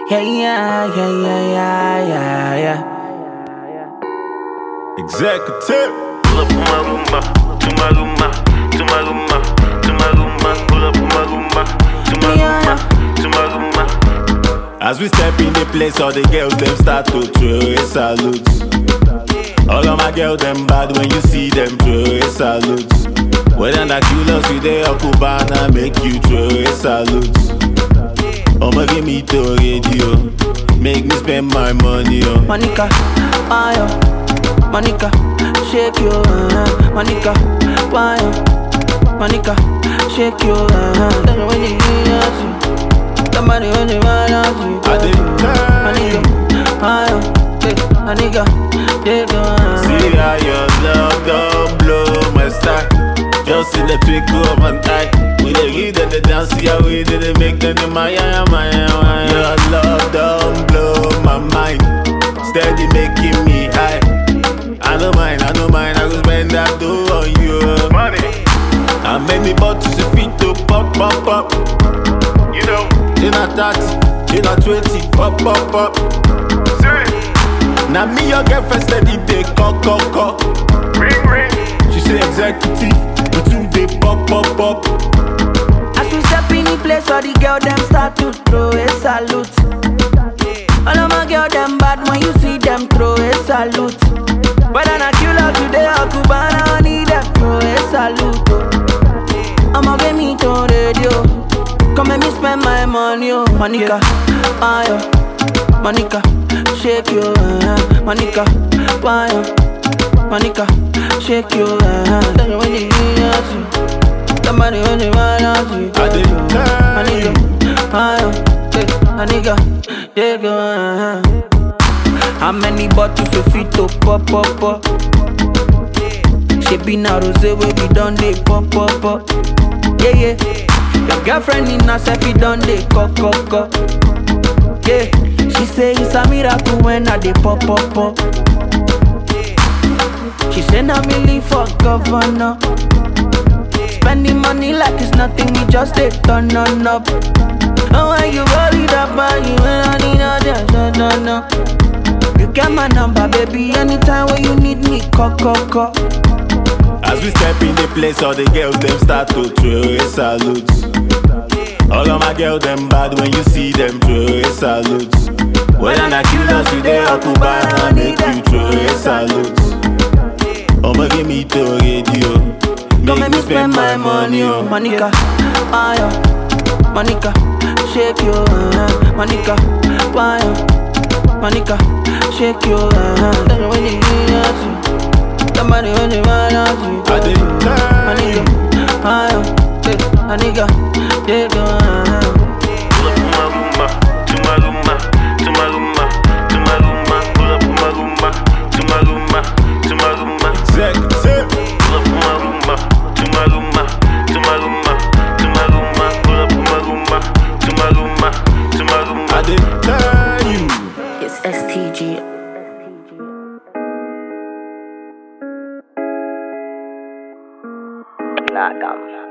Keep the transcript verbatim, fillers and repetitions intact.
Yeah, yeah, yeah, yeah, yeah, yeah, yeah. Executive. Pull up on my Roomba, to my Roomba, to my Roomba, to my Roomba. Pull up on my Roomba, to my Roomba, to my Roomba. As we step in the place, all the girls them start to throw a salute. All of my girls them bad when you see them throw a salute. Whether na Culos you dey or Cubana, make you throw a salute. I'ma give me to radio, make me spend my money on Monica, Mayo, Monica, shake your uh, Monica, Mayo, Monica, shake your uh, when you dance, somebody when you dance, I did Monica, Mayo, Monica, shake your uh. See how your love don't blow my style. Just see the twinkle of my eye. We dey give them the dance, yeah, we did it make them the maya, maya, maya. Your love don't blow my mind, steady making me high. I don't mind, I don't mind, I go spend that dough on you. Money, How many bottles you fit to pop, pop, pop? you know, In a thirty, in a twenty, pop, pop, pop. serious. Now me your girlfriend steady dey call, call, call. Ring, ring. She say executive, we two dey pop, pop, pop. As we step in the place, all the girl them start to throw a salute. All of my girl them bad when you see them throw a salute. Whether na Culo today or Cubana, I need them throw a salute. Oh. I'ma get me to radio, come make me spend my money. Oh, Monica, Mayo, Monica, shake your uh, Monica, Mayo, Monica, shake your uh, when you dance. Somebody when you wanna see. I did My nigga, Mayo, my nigga, yeah, go uh. How many bottles you fit to pop, pop, pop? She be na rose where we done dey pop, pop, pop. Yeah, yeah. Your girlfriend in a selfie done dey cock, cock, cock. Yeah. She say it's a miracle when I dey pop, pop, pop. She say na me live for governor. Spending money like it's nothing, we just dey turn on up. Oh, why you worried about you when I need a just no, no, no. You get my number, baby, anytime when you need me, call, call, call. As we step in the place, all the girls them start to throw a salute. All of my girls them bad when you see them throw a salute. Whether na Culos you dey or Cubana, make you throw a salute. I'ma give me to radio, Come make me spend my money on Monica, Mayo, Monica, shake your uh, Monica, Mayo, Monica, shake your uh, when you dance, somebody when you wanna see. I did Monica, Mayo, Monica, shake your uh. Pull up on my Roomba, to my Roomba, to my Roomba, to my Roomba. Pull up on my Roomba, to my Roomba, to my Roomba. executive. Pull up on my Roomba, to my Roomba, to my Roomba, to my Roomba. Pull up on my Roomba, to my Roomba, to my Roomba. I did tell you. It's S T G. Nah, dumb.